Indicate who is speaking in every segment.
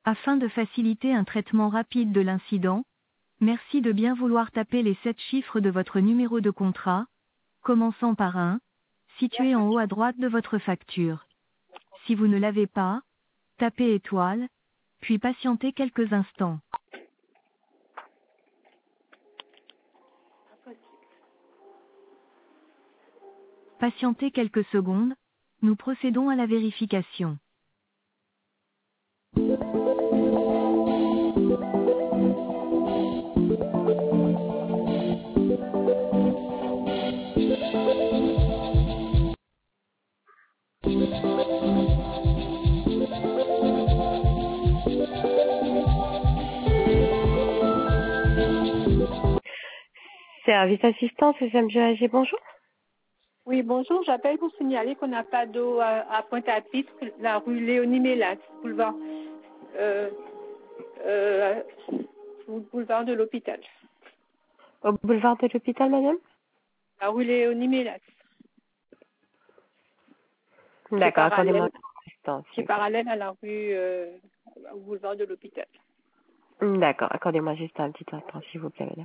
Speaker 1: Afin de faciliter un traitement rapide de l'incident, merci de bien vouloir taper les 7 chiffres de votre numéro de contrat, commençant par 1, situé en haut à droite de votre facture. Si vous ne l'avez pas, tapez étoile, puis patientez quelques instants. Patientez quelques secondes, nous procédons à la vérification. Service assistance, SMGAG, bonjour.
Speaker 2: Oui, bonjour, j'appelle pour signaler qu'on n'a pas d'eau à Pointe-à-Pitre, la rue Léonie Mélas, euh, euh, boulevard de l'hôpital.
Speaker 1: Au boulevard de l'hôpital, madame?
Speaker 2: La rue Léonie Mélas,
Speaker 1: D'accord, accordez-moi un instant,
Speaker 2: qui
Speaker 1: s'il
Speaker 2: est
Speaker 1: vous plaît.
Speaker 2: parallèle à la rue, au boulevard de l'hôpital.
Speaker 1: D'accord, accordez-moi juste un petit instant, s'il vous plaît, madame.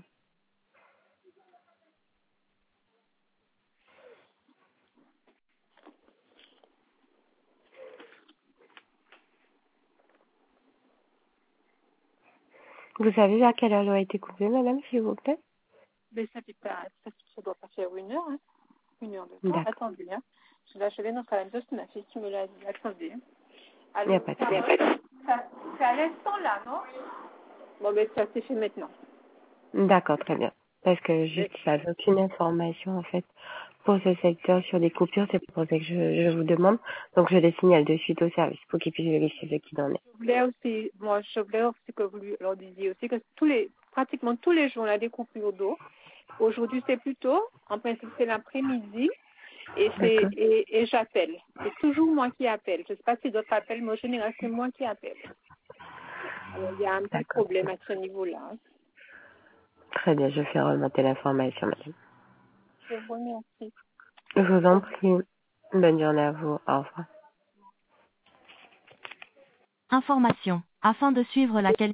Speaker 1: Vous savez à quelle heure l'eau a été coupée, madame, s'il vous plaît?
Speaker 2: Mais ça fait pas, ça doit pas faire 1 heure, hein. 1 heure de temps.
Speaker 1: D'accord,
Speaker 2: Attendez, hein. Là, je vais dans la de ma fille qui me l'a dit. Attendez, hein.
Speaker 1: il n'y a
Speaker 2: Allô,
Speaker 1: pas de souci.
Speaker 2: Carole, c'est à l'instant là, non? Bon, mais ça s'est fait maintenant.
Speaker 1: D'accord, très bien. Parce que
Speaker 2: Mais-
Speaker 1: juste, j'avais aucune information, en fait, pour ce secteur sur des coupures, c'est pour ça que je vous demande. Donc, je les signale de suite au service pour qu'ils puissent vérifier ce qu'il en est.
Speaker 2: Je voulais aussi que vous leur disiez aussi que pratiquement tous les jours, on a des coupures d'eau. Aujourd'hui, c'est plus tôt. En principe, c'est l'après-midi.
Speaker 1: D'accord.
Speaker 2: Et j'appelle. C'est toujours moi qui appelle. Je ne sais pas si d'autres appellent, mais en général, c'est moi qui appelle. Alors, il y a un petit
Speaker 1: D'accord.
Speaker 2: problème à ce niveau-là, hein.
Speaker 1: Très bien, je fais remonter l'information, madame.
Speaker 2: Je vous remercie.
Speaker 1: Je vous en prie. Bonne journée à vous. Au revoir. Information. Afin de suivre la qualité